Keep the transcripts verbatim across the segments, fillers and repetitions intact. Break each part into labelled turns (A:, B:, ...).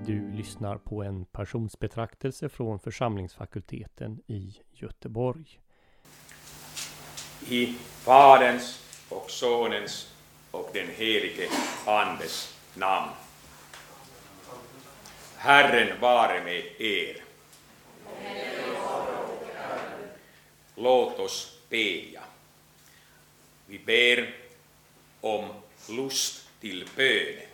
A: Du lyssnar på en personsbetraktelse från församlingsfakulteten i Göteborg.
B: I Faderns och Sonens och den helige Andes namn. Herren vare med er. Låt oss bedja. Vi ber om lust till bönen.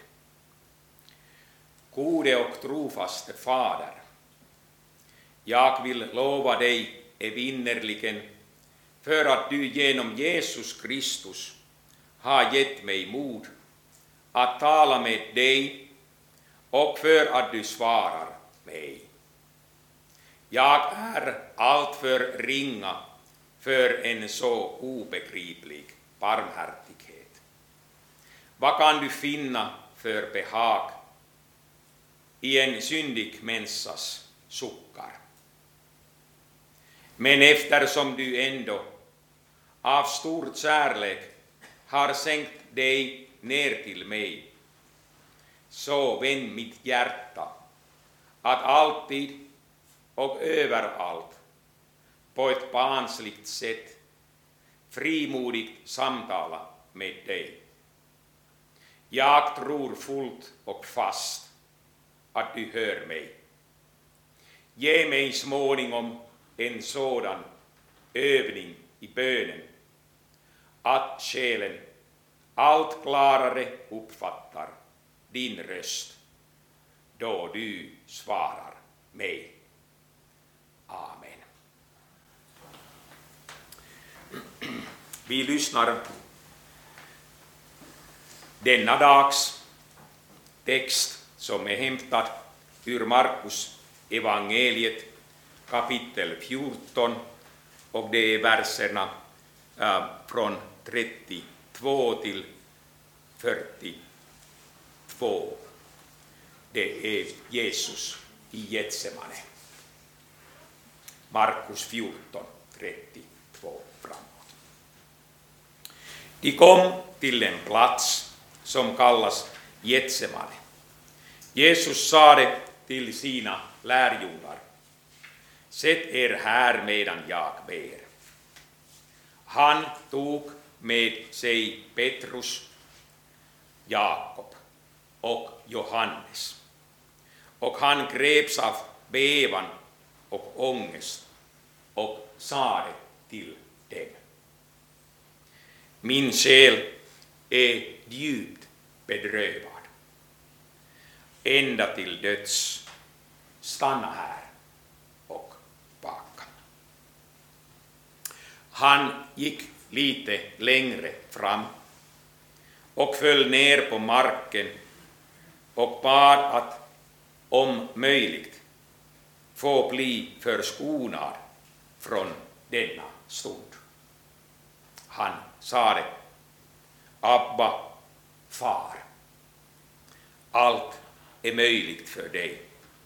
B: Gode och trofaste Fader, jag vill lova dig evinnerligen för att du genom Jesus Kristus har gett mig mod att tala med dig och för att du svarar mig. Jag är alltför ringa för en så obegriplig barmhärtighet. Vad kan du finna för behag i en syndig människas suckar? Men eftersom du ändå av stor kärlek har sänkt dig ner till mig, så vänd mitt hjärta att alltid och överallt på ett barnsligt sätt frimodigt samtala med dig. Jag tror fullt och fast att du hör mig. Ge mig småningom en sådan övning i bönen att själen allt klarare uppfattar din röst då du svarar mig. Amen. Vi lyssnar denna dags text som är hämtad ur Markus evangeliet kapitel fjorton, och det är verserna äh, från trettiotvå till fyrtiotvå. Det är Jesus i Getsemane. Markus fjorton, trettiotvå framåt. De kom till en plats som kallas Getsemane. Jesus sade till sina lärjungar: sätt er här medan jag ber. Han tog med sig Petrus, Jakob och Johannes, och han greps av bävan och ångest och sade till dem: min själ är djupt bedrövad ända till döds. Stanna här och baka. Han gick lite längre fram och föll ner på marken och bad att om möjligt få bli förskonad från denna stund. Han sade: Abba, far, allt är möjligt för dig.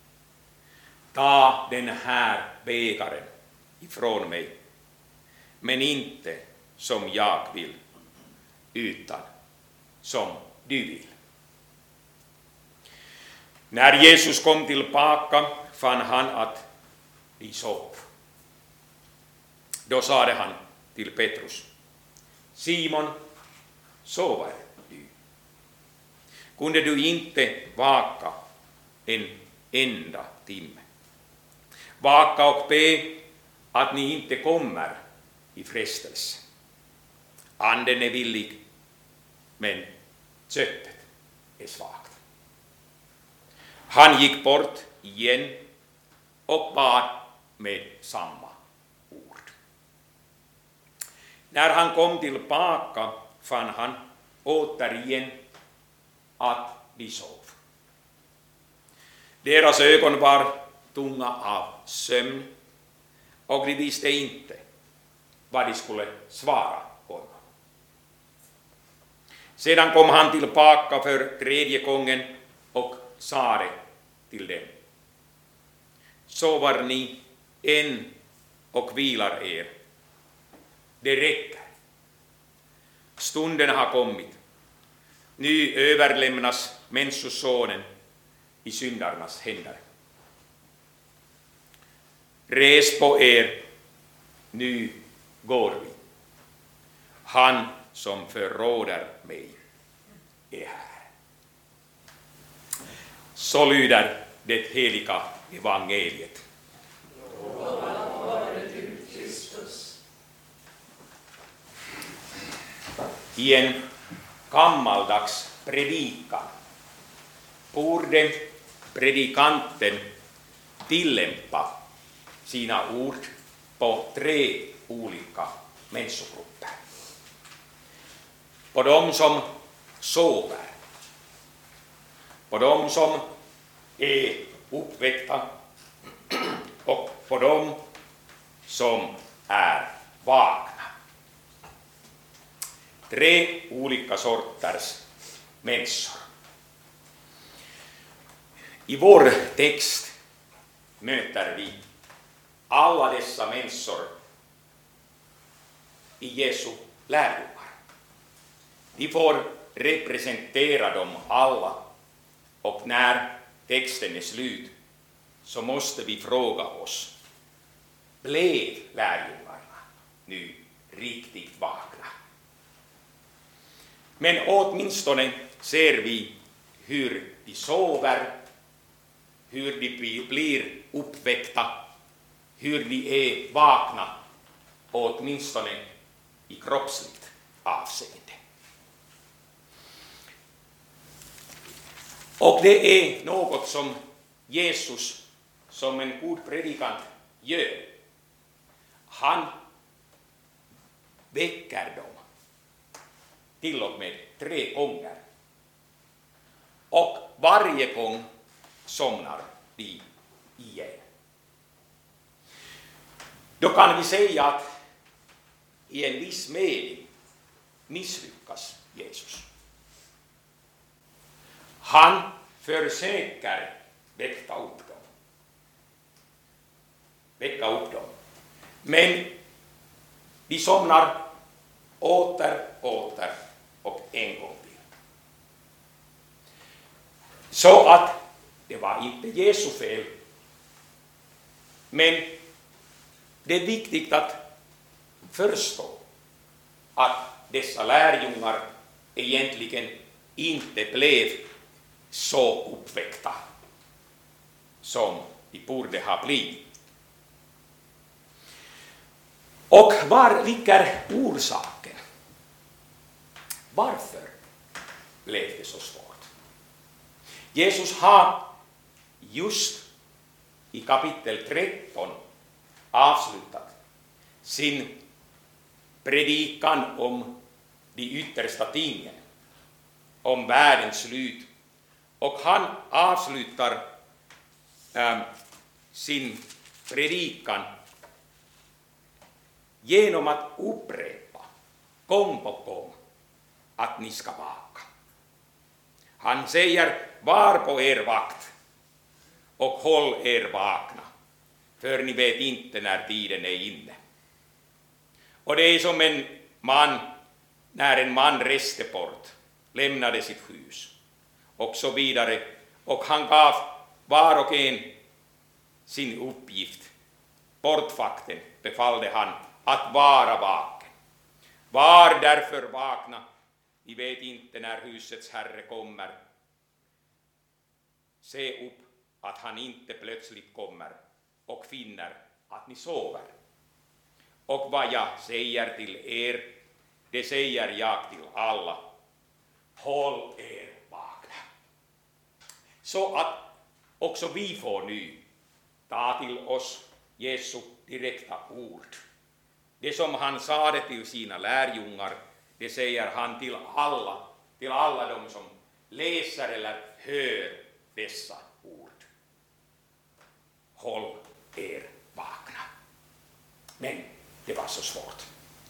B: Ta den här bägaren ifrån mig, men inte som jag vill, utan som du vill. När Jesus kom tillbaka fann han att de sov. Då sade han till Petrus: Simon, sover du? Kunde du inte vaka en enda timme? Vaka och be att ni inte kommer i frestelse. Anden är villig, men köttet är svagt. Han gick bort igen och bad med samma ord. När han kom tillbaka fann han återigen att de sov. Deras ögon var tunga av sömn, och de visste inte vad de skulle svara honom. Sedan kom han tillbaka för tredje gången och sade till dem: sover ni än och vilar er? Det räcker. Stunden har kommit. Nu överlämnas Människosonen i syndarnas händer. Res på er, nu går vi. Han som förråder mig är här. Så lyder det heliga evangeliet. I en gammaldags predikan borde predikanten tillämpa sina ord på tre olika människogrupper. På de som sover, på de som är uppväckta och på de som är vakna. Tre olika sorters människor. I vår text möter vi alla dessa människor i Jesu lärjungar. Vi får representera dem alla, och när texten är slut så måste vi fråga oss: blev lärjungarna nu riktigt vakna? Men åtminstone ser vi hur de sover, hur de blir uppväckta, hur de är vakna, åtminstone i kroppsligt avseende. Och det är något som Jesus som en god predikant gör. Han väcker dem till och med tre gånger. Och varje gång somnar de igen. Då kan vi säga att i en viss mening misslyckas Jesus. Han försöker väcka upp dem. Väcka upp dem. Men de somnar åter, åter och en gång till. Så att det var inte Jesu fel. Men det är viktigt att förstå att dessa lärjungar egentligen inte blev så uppväckta som de borde ha blivit. Och var ligger orsaken? Varför blev det så svårt? Jesus har just i kapitel tretton avslutat sin predikan om de yttersta tingen, om världens slut. Och han avslutar äh, sin predikan genom att upprepa gång på gång att ni ska vaka. Han säger: var på er vakt och håll er vakna, för ni vet inte när tiden är inne. Och det är som en man, när en man reste bort, lämnade sitt hus och så vidare, och han gav var och en sin uppgift. Portvakten befallde han att vara vaken. Var därför vakna, ni vet inte när husets herre kommer. Se upp att han inte plötsligt kommer och finner att ni sover. Och vad jag säger till er, det säger jag till alla: håll er vakna. Så att också vi får nu ta till oss Jesu direkta ord. Det som han sade till sina lärjungar, det säger han till alla, till alla de som läser eller hör dessa ord. Håll er vakna. Men det var så svårt.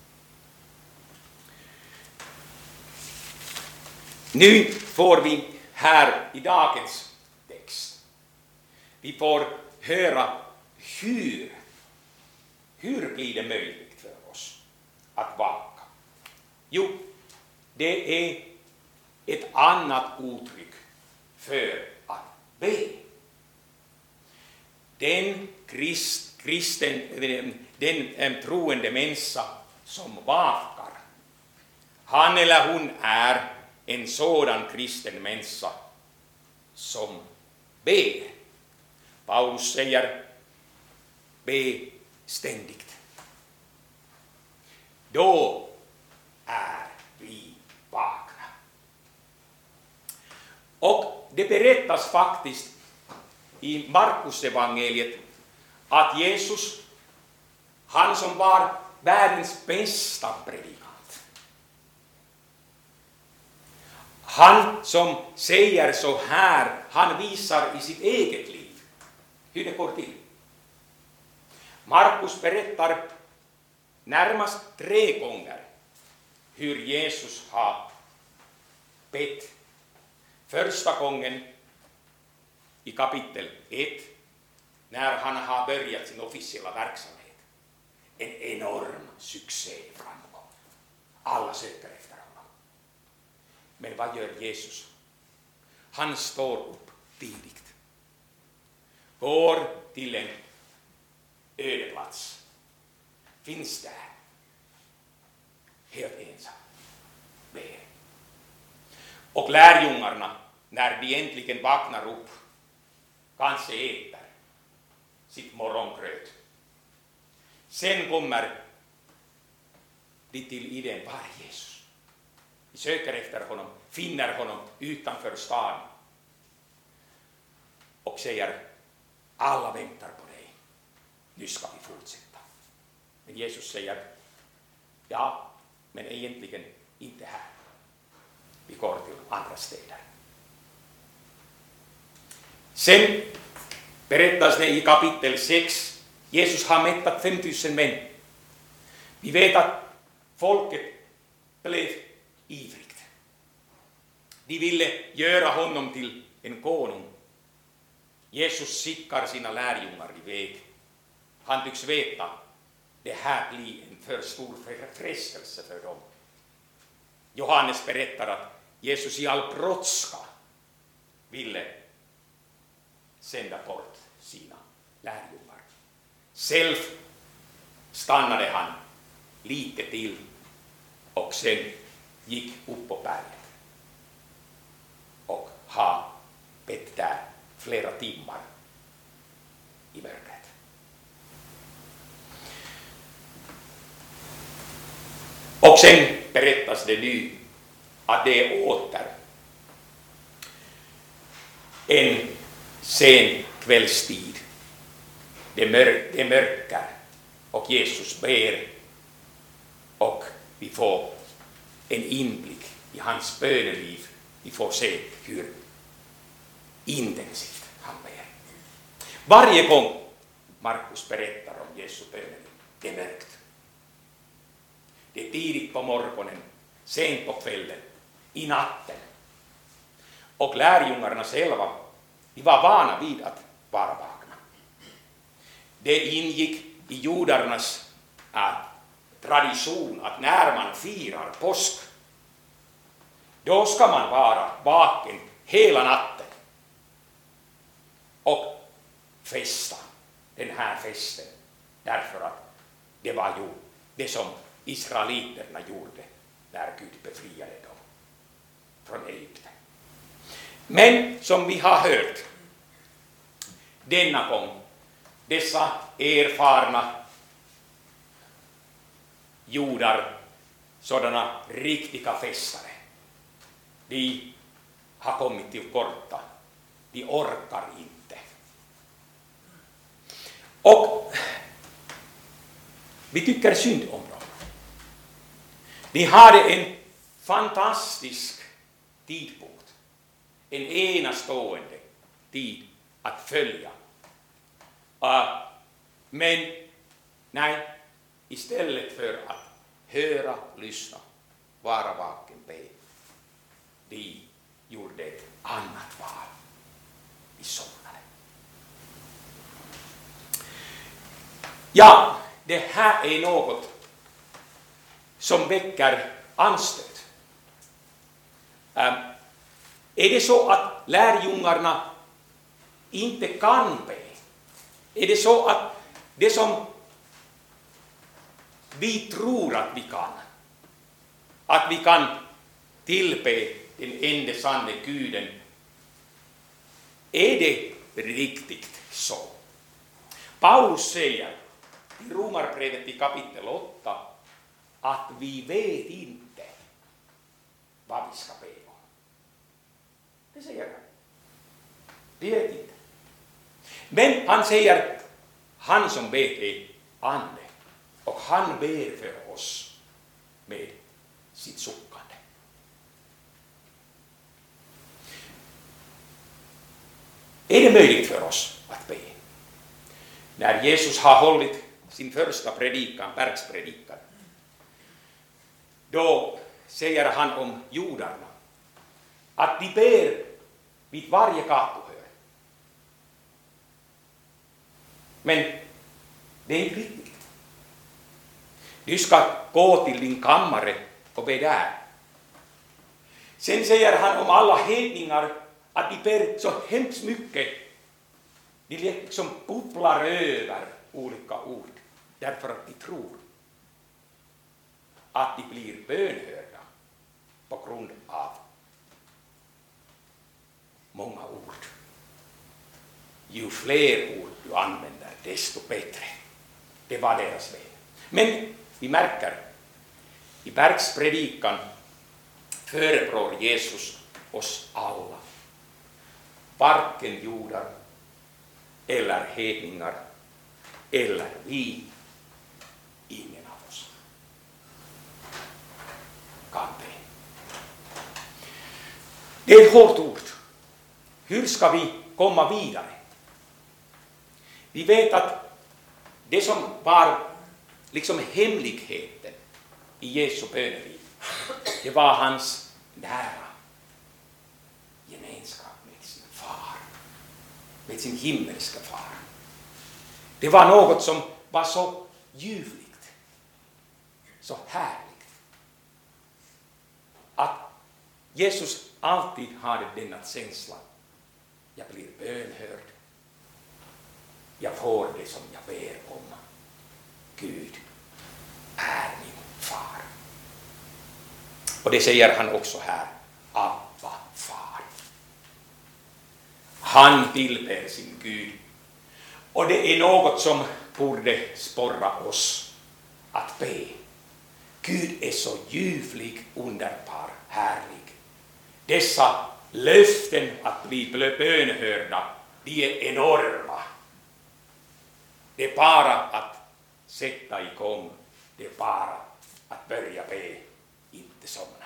B: Nu får vi här i dagens text, vi får höra hur, hur blir det möjligt för oss att vaka? Jo, det är ett annat uttryck för att be. den krist, kristen, den, den äm, troende människa som vakar, han eller hon är en sådan kristen människa som ber. Paulus säger, be ständigt. Då är vi vakna. Och det berättas faktiskt i Markus evangeliet att Jesus, han som var världens bästa predikant, han som säger så här, han visar i sitt eget liv hur det går till. Markus berättar närmast tre gånger hur Jesus har bett. Första gången i kapitel ett, när han har börjat sin officiella verksamhet. En enorm succé framgång. Alla söker efter honom. Men vad gör Jesus? Han står upp tidigt. Går till en ödeplats. Finns där. Helt ensam. Ber. Och lärjungarna, när de äntligen vaknar upp, kanske äter sitt morgongröt. Sen kommer de till idén, var är Jesus? De söker efter honom, finner honom utanför stan och säger, alla väntar på dig. Nu ska vi fortsätta. Men Jesus säger, ja, men egentligen inte här. Vi går till andra städer. Sen berättas det i kapitel sex, Jesus har mättat femtusen män. Vi vet att folket blev ivrigt. De ville göra honom till en konung. Jesus skickar sina lärjungar iväg. Han tycks veta, det här blir en för stor frestelse för dem. Johannes berättar att Jesus i all brådska ville sända bort sina lärjungar. Själv stannade han lite till och sen gick upp på berget och har bett där flera timmar i mörkret. Och sen berättas det nu att det är åter en sen kvällstid. Det, mör- det mörker och Jesus ber och vi får en inblick i hans böneliv. Vi får se hur intensivt han ber. Varje gång Markus berättar om Jesu böneliv, det är mörkt. Det är tidigt på morgonen, sent på kvällen, i natten. Och lärjungarna själva, de var vana vid att vara vakna. Det ingick i judarnas äh, tradition att när man firar påsk, då ska man vara vaken hela natten och festa den här festen. Därför att det var ju det som israeliterna gjorde när Gud befriade dem från Egypten. Men som vi har hört, denna gång, dessa erfarna judar, sådana riktiga festare, de har kommit till korta. De orkar inte. Och vi tycker synd om dem. De hade en fantastisk tidpunkt, en enastående tid att följa. Uh, men nej, istället för att höra, lyssna, vara vaken, be, de gjorde ett annat val. De somnade. Ja, det här är något som väcker anstöt. Ähm, är det så att lärjungarna inte kan be? Är det så att det som vi tror att vi kan, att vi kan tillbe den enda sanne Guden, är det riktigt så? Paulus säger i Romarbrevet i kapitel åtta att vi vet inte vad vi ska be om. Det säger han. Vi vet inte. Men han säger, han som vet är ande, och han ber för oss med sitt suckande. Är det möjligt för oss att be? När Jesus har hållit sin första predikan, bergspredikan, då säger han om judarna att de ber vid varje gatuhörn. Men det är inte riktigt. Du ska gå till din kammare och be där. Sen säger han om alla hedningar att de ber så hemskt mycket. De liksom bubblar över olika ord därför att de tror att de blir bönhörda på grund av många ord. Ju fler ord du använder, desto bättre. Det var deras väg. Men vi märker i bergspredikan förebrår Jesus oss alla. Varken judar eller hedningar eller vi, ingen av oss kan be. Det är ett hårt ord. Hur ska vi komma vidare? Vi vet att det som var liksom hemligheten i Jesu böneliv, det var hans nära gemenskap med sin far, med sin himmelska far. Det var något som var så ljuvligt, så härligt, att Jesus alltid hade denna känsla. Jag blir bönhörd. Jag får det som jag ber om. Gud är min far. Och det säger han också här. Abba, far. Han tillber sin Gud. Och det är något som borde sporra oss att be. Gud är så ljuvlig, underbar, härlig. Dessa löften att bli bönhörda, de är enorma. Det är bara att sätta igång. Det är bara att börja be, inte somna.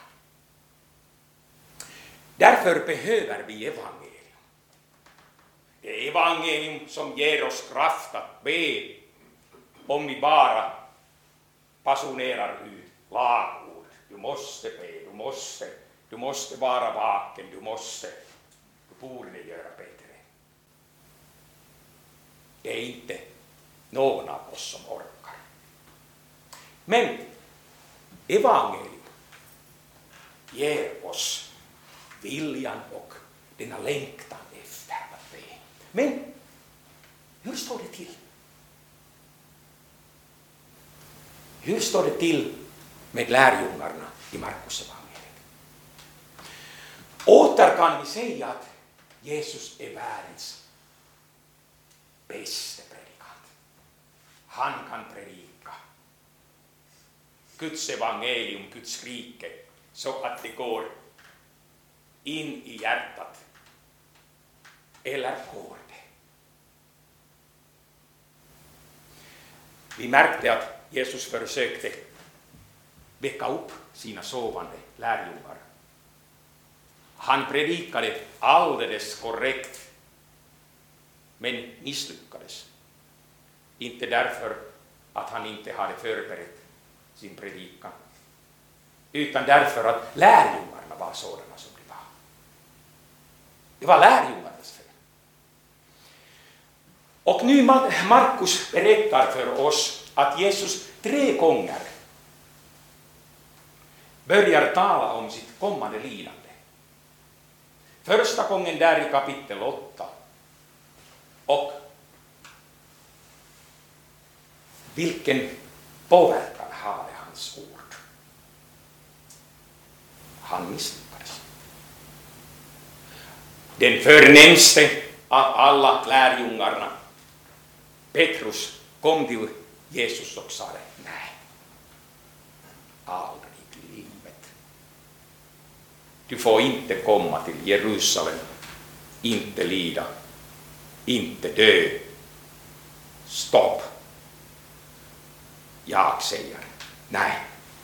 B: Därför behöver vi evangelium. Det är evangelium som ger oss kraft att be, om vi bara passionerar ut lagord. Du måste be, du måste, du måste vara vaken, du måste, du borde göra bättre. Det är inte någon av oss som orkar. Men evangelium ger oss viljan och denna längtan efter att be. Men hur står det till? Hur står det till med lärjungarna i Markus evangeliet? Åter kan vi säga att Jesus är världens bästa predikant. Han kan predika Guds evangelium, Guds rike, så att det går in i hjärtat. Eller går det? Vi märkte att Jesus försökte väcka upp sina sovande lärjungar. Han predikade alldeles korrekt, men misslyckades. Inte därför att han inte hade förberett sin predikan, utan därför att lärjungarna var sådana som de var. Det var lärjungarnas fel. Och nu Markus berättar för oss att Jesus tre gånger börjar tala om sitt kommande lidande. Första gången där i kapitel åtta och vilken påverkan hade hans ord? Han misslyckades. Den förnämste av alla lärjungarna, Petrus, kom till Jesus och sa: nej, aldrig i livet. Du får inte komma till Jerusalem, inte lida, inte dö. Stopp. Jag säger nej.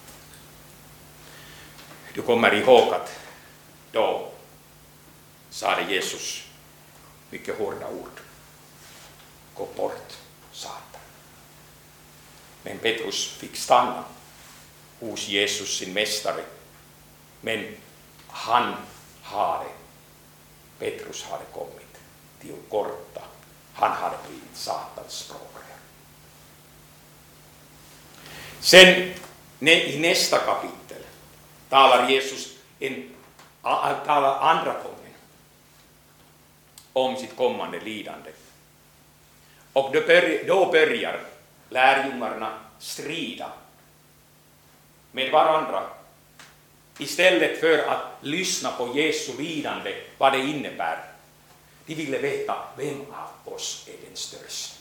B: Du kommer ihåg att då sa Jesus mycket hårda ord. Gå bort, Satan. Men Petrus fick stanna hos Jesus, sin mästare. Men han hade, Petrus hade kommit till korta. Han hade blivit Satans språkrör. Sen i nästa kapitel talar Jesus en, talar andra gången om sitt kommande lidande. Och då börjar, då börjar lärjungarna strida med varandra istället för att lyssna på Jesu lidande, vad det innebär. De ville veta vem av oss är den största.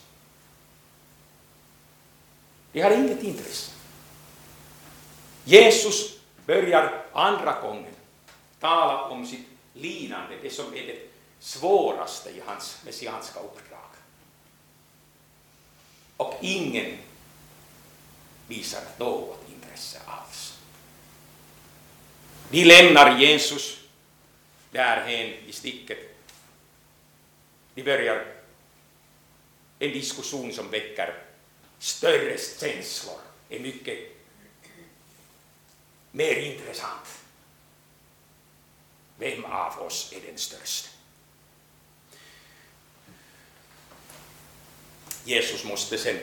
B: De har inget intresse. Jesus börjar andra gången tala om sitt lidande, det som är det svåraste i hans messianska uppdrag. Och ingen visar något intresse alls. De lämnar Jesus därhen i sticket. De börjar en diskussion som väcker större känslor, är mycket mer intressant. Vem av oss är den största? Jesus måste sen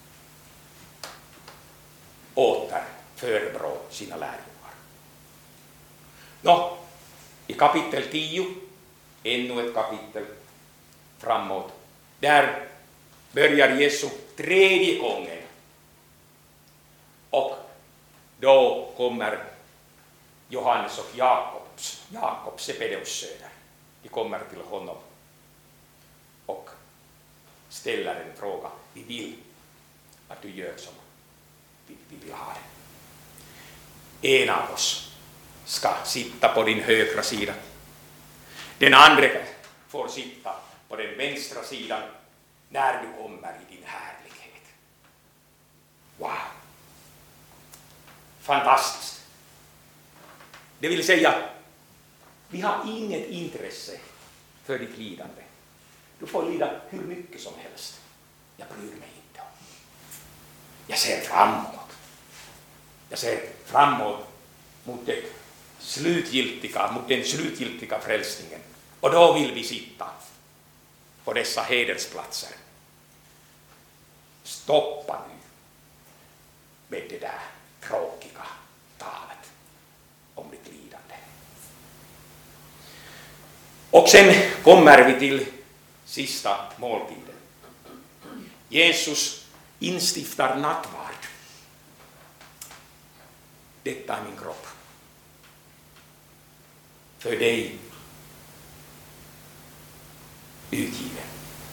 B: åter förebrå sina lärjungar. Nå, i kapitel tio, ännu ett kapitel framåt, där börjar Jesus tredje gången. Och då kommer Johannes och Jakobs, Jakob, Sebedeus söner. De kommer till honom och ställer en fråga. Vi vill att du gör som vi, vi vill ha det. En av oss ska sitta på din högra sida. Den andra får sitta på den vänstra sidan när du kommer i din härlighet. Wow! Fantastiskt! Det vill säga, vi har inget intresse för ditt lidande. Du får lida hur mycket som helst. Jag bryr mig inte om. Jag ser framåt. Jag ser framåt mot det slutgiltiga, mot den slutgiltiga frälsningen. Och då vill vi sitta på dessa hedersplatser. Stoppa nu med det där tråkiga talet om ditt lidande. Och sen kommer vi till sista måltiden. Jesus instiftar nattvard. Detta är min kropp. För dig utgiven.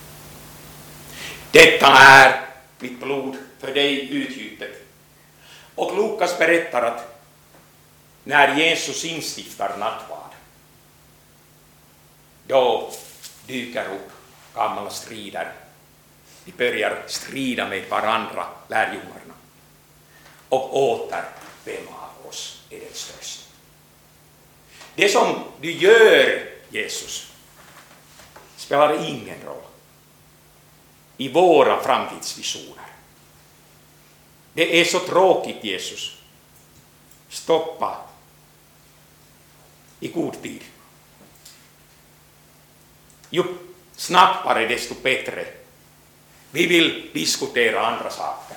B: Detta är mitt blod för dig utgjutet. Och Lukas berättar att när Jesus instiftar nattvard, då dyker upp gamla strider. De börjar strida med varandra, lärjungarna. Och åter, vem av oss är den största? Det som du gör, Jesus, spelar ingen roll i våra framtidsvisioner. Det är så tråkigt, Jesus. Stoppa i god tid. Ju snabbare desto bättre. Vi vill diskutera andra saker.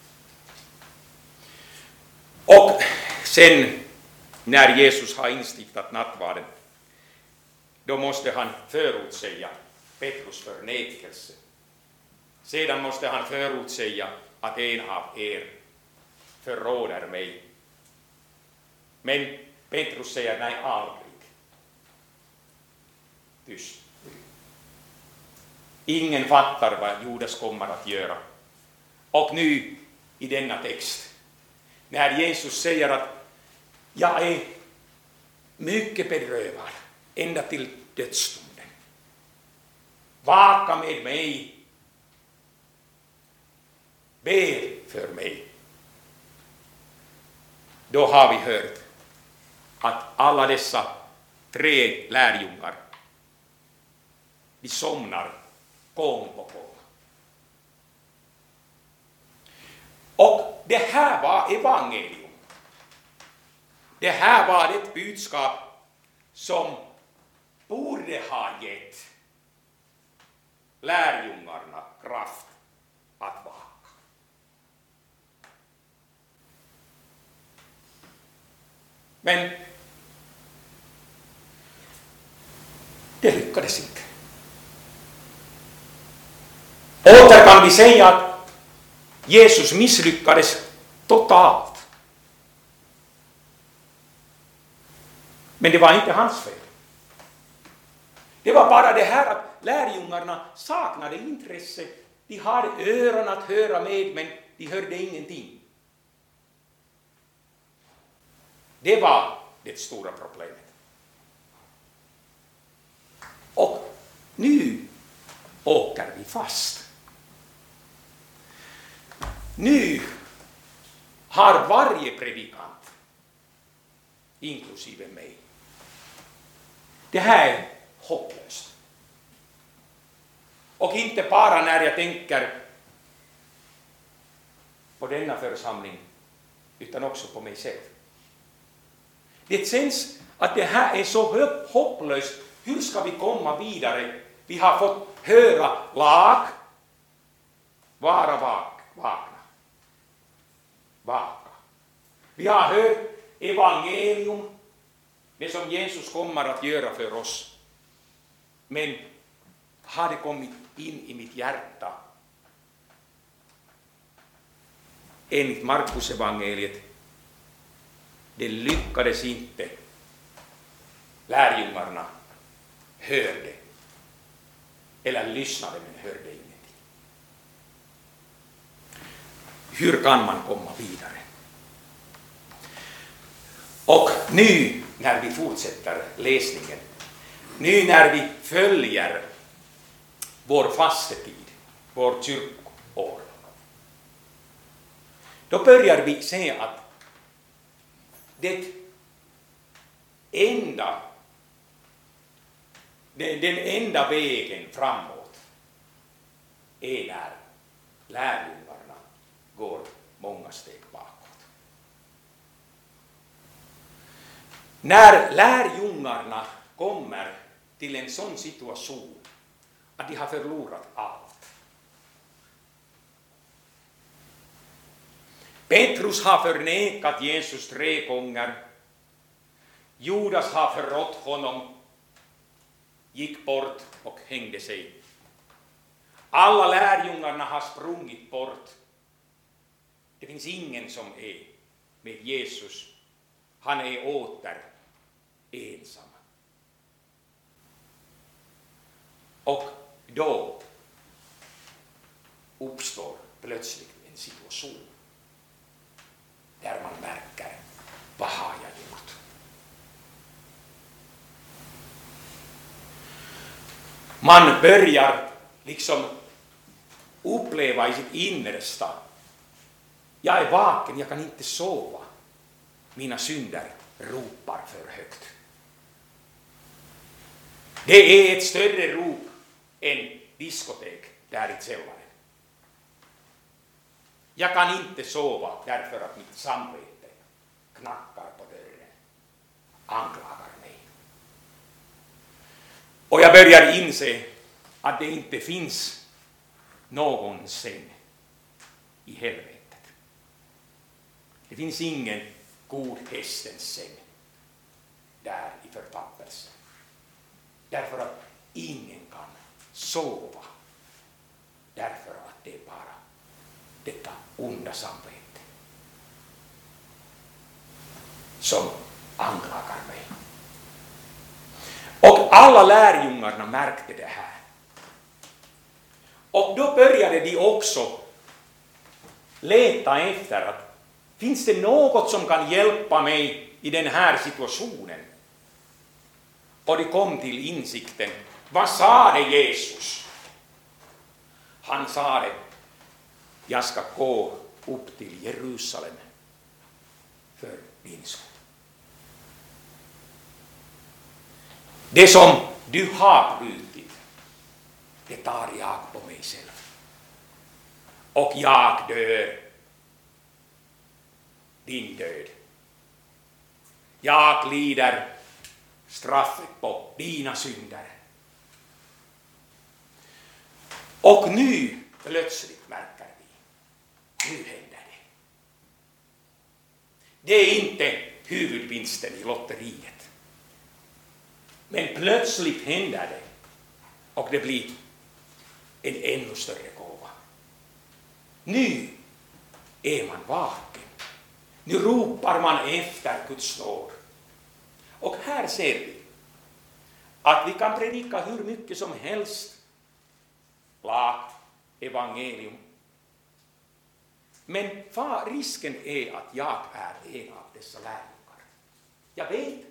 B: Och sen när Jesus har instiftat nattvarden, då måste han förutsäga Petrus förnekelse. Sedan måste han förutsäga att en av er förråder mig. Men Petrus säger nej, aldrig. Tyst. Ingen fattar vad Judas kommer att göra. Och nu i denna text, när Jesus säger att jag är mycket bedrövad ända till dödsstunden. Vaka med mig. Be för mig. Då har vi hört att alla dessa tre lärjungar, de somnar gång på gång. Och det här var evangelium. Det här var ett budskap som borde ha gett lärjungarna kraft att vaka. Men det lyckades inte. Åter kan vi säga att Jesus misslyckades totalt. Men det var inte hans fel. Det var bara det här att lärjungarna saknade intresse. De hade öron att höra med, men de hörde ingenting. Det var det stora problemet. Och nu åker vi fast. Nu har varje predikant, inklusive mig, det här är hopplöst. Och inte bara när jag tänker på denna församling, utan också på mig själv. Det känns att det här är så hopplöst. Hur ska vi komma vidare? Vi har fått höra lag, vara vak, vakna, vaka. Vi har hört evangelium, det som Jesus kommer att göra för oss. Men har det kommit in i mitt hjärta? Enligt Markus evangeliet, det lyckades inte. Lärjungarna hörde eller lyssnade men hörde ingenting. Hur kan man komma vidare? Och nu när vi fortsätter läsningen, nu när vi följer vår fastetid, vår kyrkoår, då börjar vi se att det enda, den enda vägen framåt är när lärjungarna går många steg bakåt. När lärjungarna kommer till en sån situation att de har förlorat allt. Petrus har förnekat Jesus tre gånger. Judas har förrått honom, gick bort och hängde sig. Alla lärjungarna har sprungit bort. Det finns ingen som är med Jesus. Han är åter ensam. Och då uppstår plötsligt en situation där man märker, vad har jag gjort? Man börjar liksom uppleva i sitt innersta, jag är vaken, jag kan inte sova. Mina synder ropar för högt. Det är ett större rop än diskotek där i källaren. Jag kan inte sova därför att mitt samvete knackar på dörren, anklagar mig. Och jag börjar inse att det inte finns någon säng i helvetet. Det finns ingen god hästens säng där i förtappelsen. Därför att ingen kan sova. Därför att det är bara detta onda samvete som anklagar mig. Och alla lärjungarna märkte det här. Och då började de också leta efter att finns det något som kan hjälpa mig i den här situationen? Och de kom till insikten. Vad sa det Jesus? Han sa det. Jag ska gå upp till Jerusalem för din skull. Det som du har brutit, det tar jag på mig själv. Och jag dör din död. Jag lider straffet på dina synder. Och nu plötsligt märker vi, nu händer det. Det är inte huvudvinsten i lotteriet. Men plötsligt händer det och det blir en ännu större gåva. Nu är man vaken. Nu ropar man efter Guds nåd. Och här ser vi att vi kan predika hur mycket som helst. Lag, evangelium. Men risken är att jag är en av dessa lärjungar. Jag vet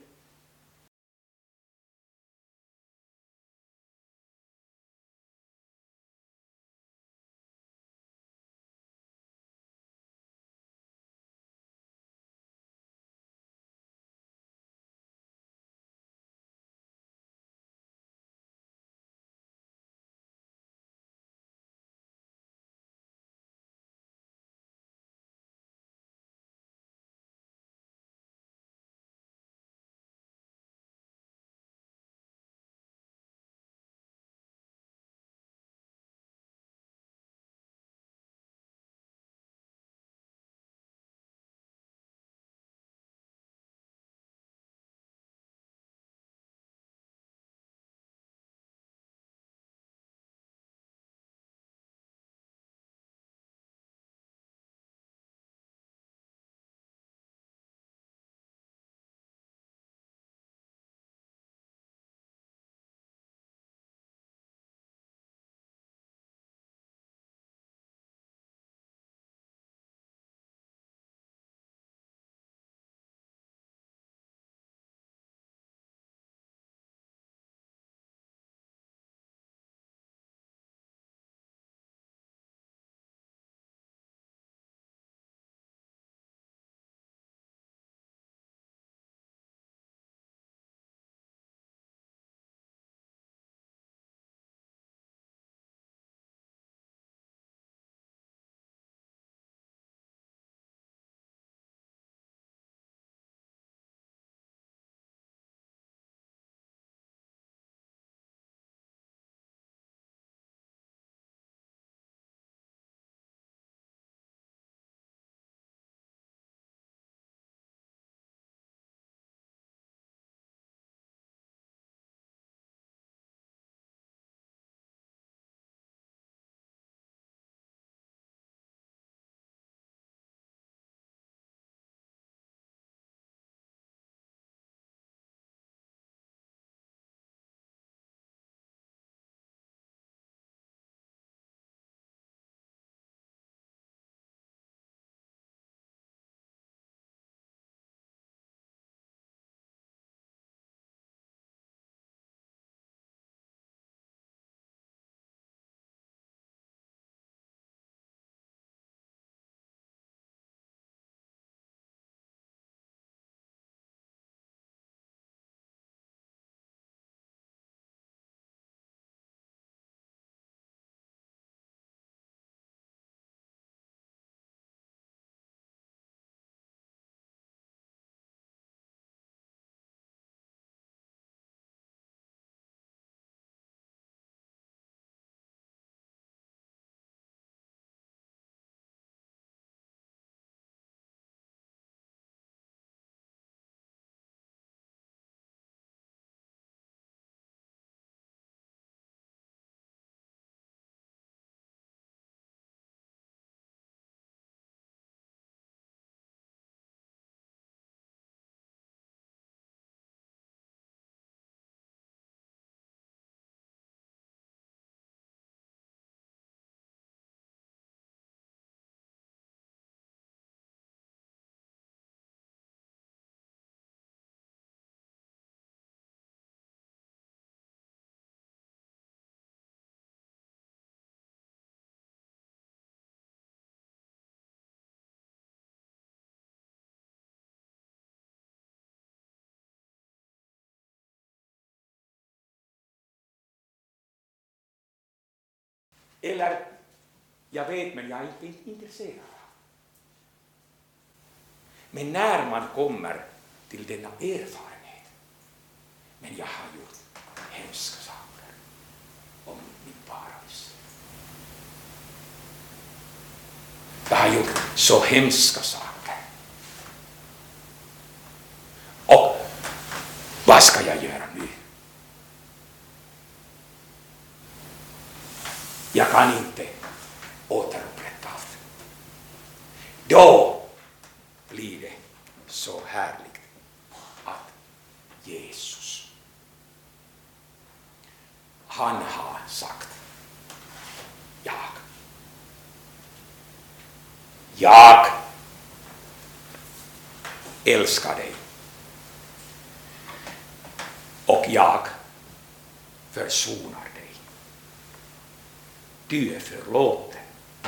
B: Eller, jag vet men jag är inte intresserad. Men när man kommer till denna erfarenhet, men jag har gjort hemska saker om min paradis. Jag har gjort så hemska saker. Och vad ska jag göra nu? Jag kan inte återupprätta allt. Då blir det så härligt att Jesus, han har sagt, jag, jag älskar dig och jag försonar dig. Du är förlåten.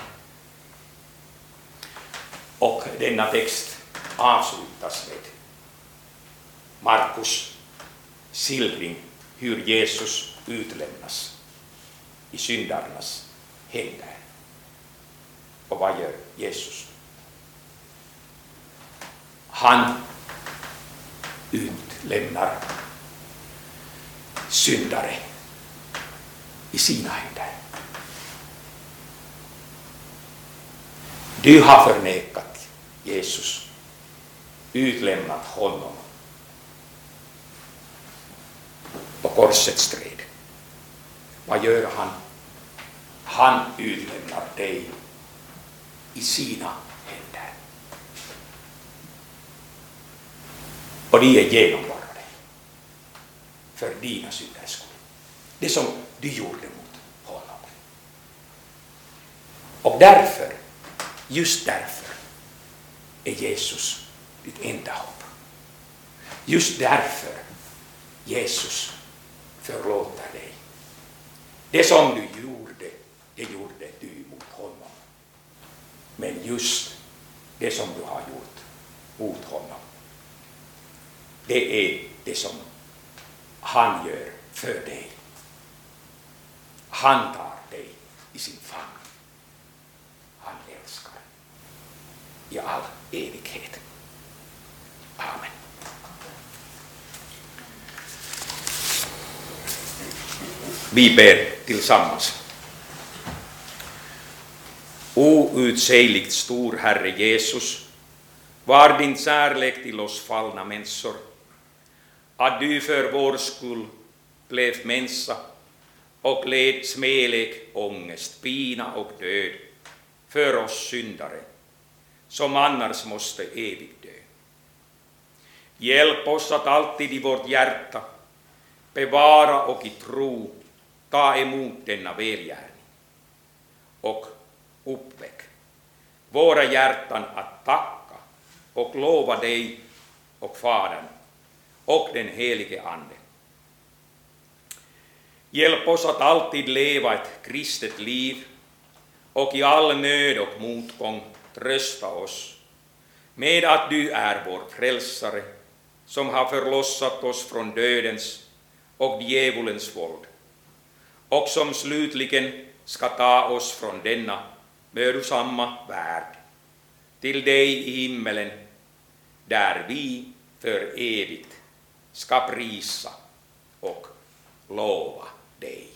B: Och denna text avslutas med Markus skildring hur Jesus utlämnas i syndarnas händer. Och vad gör Jesus? Han utlämnar syndare i sina händer. Du har förnekat Jesus, utlämnat honom på korsets träd. Vad gör han? Han utlämnar dig i sina händer. Och de är genomborrade för dina synders skull. Det som du gjorde mot honom. Och därför, just därför, är Jesus ditt enda hopp. Just därför Jesus förlåter dig. Det som du gjorde, det gjorde du mot honom. Men just det som du har gjort mot honom, det är det som han gör för dig. Han tar dig i sin famn. Han älskar i all evighet. Amen. Vi ber tillsammans. Outsägligt stor Herre Jesus, var din kärlek till oss fallna människor, att du för vår skull blev människa och led smälek, ångest, pina och död för oss syndare, som annars måste evigt dö. Hjälp oss att alltid i vårt hjärta bevara och i tro ta emot denna välgärning och uppväck våra hjärtan att tacka och lova dig och Fadern och den helige Ande. Hjälp oss att alltid leva ett kristet liv och i all nöd och motgång trösta oss med att du är vår frälsare som har förlossat oss från dödens och djävulens våld och som slutligen ska ta oss från denna mödosamma värld till dig i himmelen, där vi för evigt ska prisa och lova dig.